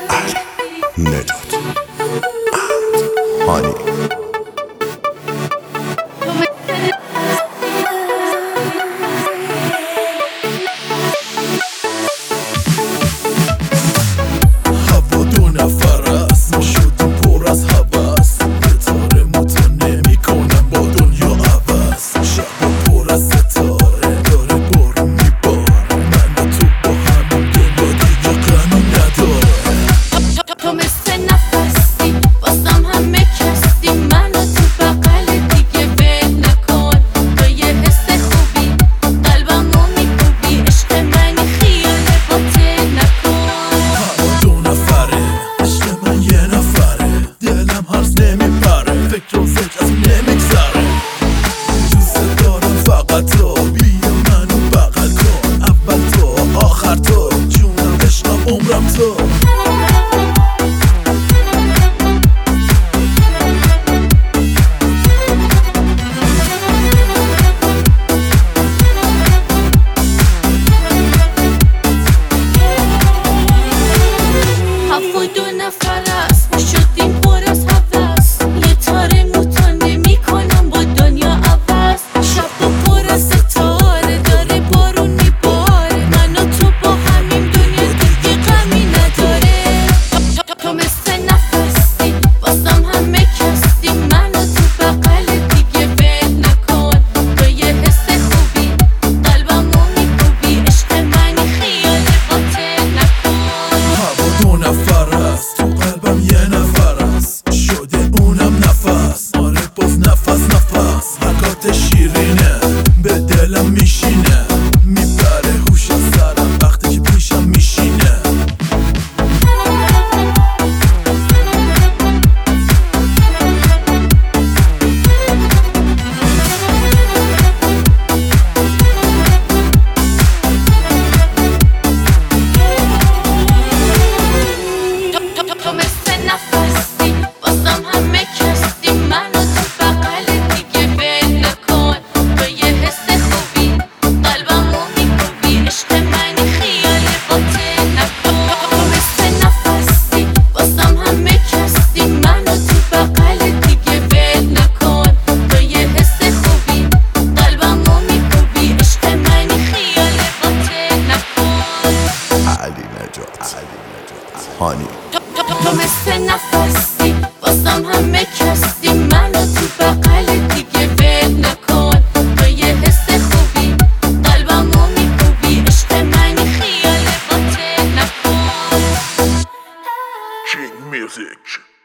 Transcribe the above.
نجات هانی هوا دو نفر است، ما شدیم پر از هوس. ستاره متو نمی کنم با دنیا عوض. شب پر از ستاره داره بارون میباره. من و تو با همین دنیا دیگه غمی نداره. تو مثل نفسی واسم همه کسی. من و تو بغل دیگه ول نکن. تو یه حس خوبی قلبمو میکوبی. عشق منی خیال باطل نکن. هوا دو نفره، عشق من یه نفره. دلم هرز نمیپره، فکر و فکر از نمیگذره. دوست دارم فقط تو، بیا منو بغل کن. اول تو آخر تو، جونم عشقم عمرم تو. هوا دو نفر است، ما شدیم پر از هوس. یه تاره موتا نمی کنم با دنیا عوض. شب و پر از ستاره داره بارون میباره. من و تو با همین دنیا دیگه غمی نداره. تو مثل نفسی واسم همه کسی. من و تو بغل دیگه ول نکن. تو یه حس خوبی قلبمو میکوبی. عشق منی خیال باطل نکن. هوا دو نفر است، تو قلبم یه نفر است. شده اونم نفس، آره باز نفس. حرکات شیرینه به دلم میشینه. میبره هوش از سرم وقتی که پیشم میشینه. تو مثل نفسی واسم همه کسی. من و تو بغل دیگه ول نکن. تو یه حس خوبی قلبمو میکوبی. عشق منی خیال باطل نکن. تو مثل نفسی واسم همه کسی. من و تو بغل دیگه ول نکن. تو یه حس خوبی قلبمو میکوبی. عشق منی خیال باطل نکن. علی نجات هانی تو مثل نفسی واسم همه کسی. من و تو بغل دیگه ول نکن. تو یه حس خوبی قلبمو میکوبی. عشق منی خیال باطل نکن. King Music.